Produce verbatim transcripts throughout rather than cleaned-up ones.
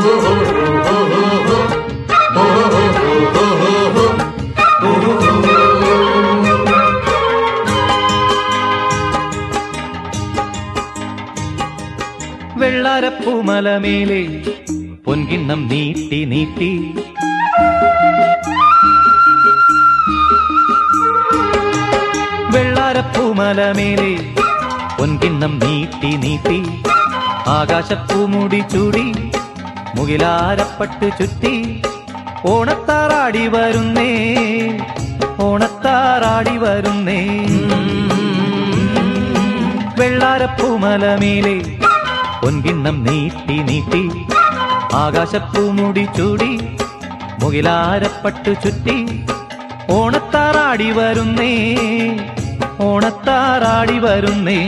വെള്ളാരപ്പൂമലമേലെ പൊൻകിണ്ണം നീട്ടി നീട്ടി വെള്ളാരപ്പൂമലമേലെ പൊൻകിണ്ണം നീട്ടി നീട്ടി ആകാശപ്പൂമുടി ചൂടി മുകിലാരപ്പട്ട് ചുറ്റി ഓണത്താറാടി വരുന്നേ ഓണത്താറാടി വരുന്നേ വെള്ളാരപ്പൂമലമേലെ പൊൻകിണ്ണം നീട്ടി നീട്ടി ആകാശപ്പൂമുടി ചൂടി മുകിലാരപ്പട്ട് ചുറ്റി ഓണത്താറാടി വരുന്നേ ഓണത്താറാടി വരുന്നേ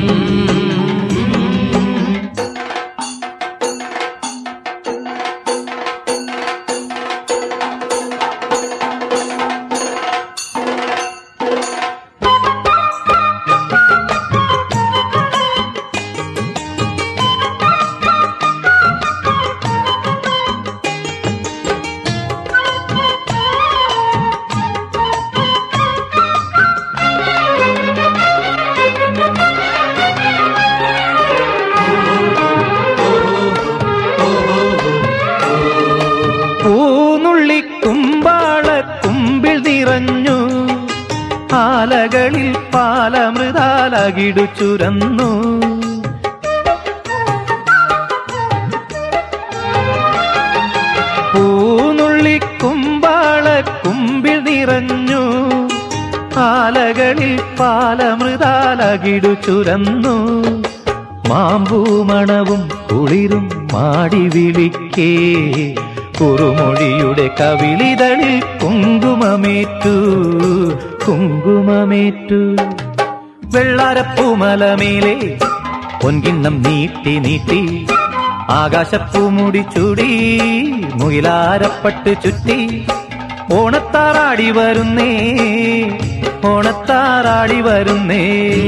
നിറഞ്ഞു ആലകളിൽ പാലമൃതാലകിടു ചുരന്നു പൂനുള്ളിക്കുമ്പാളക്കുമ്പിൽ നിറഞ്ഞു ആലകളിൽ പാലമൃതാലകിടു ചുരന്നു മാമ്പൂമണവും കുളിരും മാടി വിളിക്കേ കുറുമൊഴിയുടെ കവിളിതളിൽ കുങ്കുമമേറ്റു കുങ്കുമമേറ്റു വെള്ളാരപ്പൂമലമേലെ പൊൻകിണ്ണം നീട്ടി നീട്ടി ആകാശപ്പൂമുടി ചൂടി മുകിലാരപ്പട്ട് ചുറ്റി ഓണത്താറാടി വരുന്നേ ഓണത്താറാടി വരുന്നേ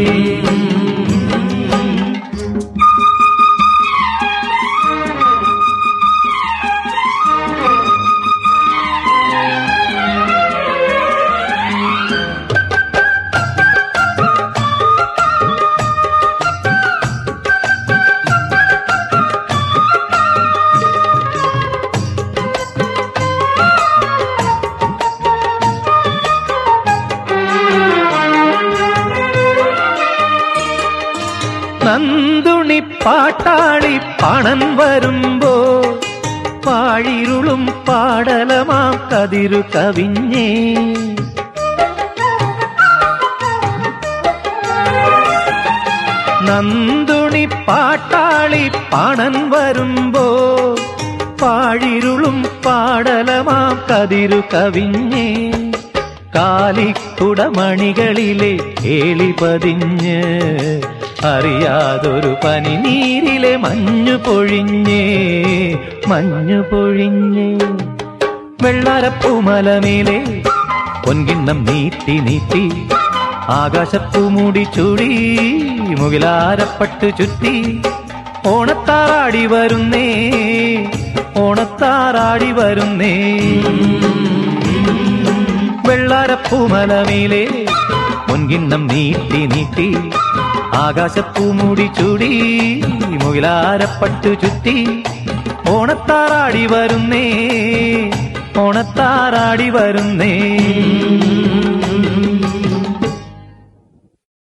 നന്ദുണി പാട്ടാളി പണൻ വരുമ്പോ പാഴിരുളും പാടലമാം കതിരു കവിഞ്ഞേ നന്ദുണി പാട്ടാളി പണൻ വരുമ്പോ പാഴിരുളും പാടലമാം കതിരു കവിഞ്ഞേ കാലിക്കുടമണികളിലെ കേളി പതിഞ്ഞ് അറിയാതൊരു പനിനീരിലെ മഞ്ഞു പൊഴിഞ്ഞേ മഞ്ഞു പൊഴിഞ്ഞേ വെള്ളാരപ്പൂമലമേലെ പൊൻകിണ്ണം നീട്ടി നീട്ടി ആകാശപ്പൂമുടി ചൂടി മുകിലാരപ്പട്ട് ചുറ്റി ഓണത്താറാടി വരുന്നേ ഓണത്താറാടി വരുന്നേ വെള്ളാരപ്പൂമലമേലെ പൊൻകിണ്ണം നീട്ടി നീട്ടി ആകാശപ്പൂമുടി ചൂടി മുകിലാരപ്പട്ട് ചുറ്റി ഓണത്താറാടി വരുന്നേ ഓണത്താറാടി വരുന്നേ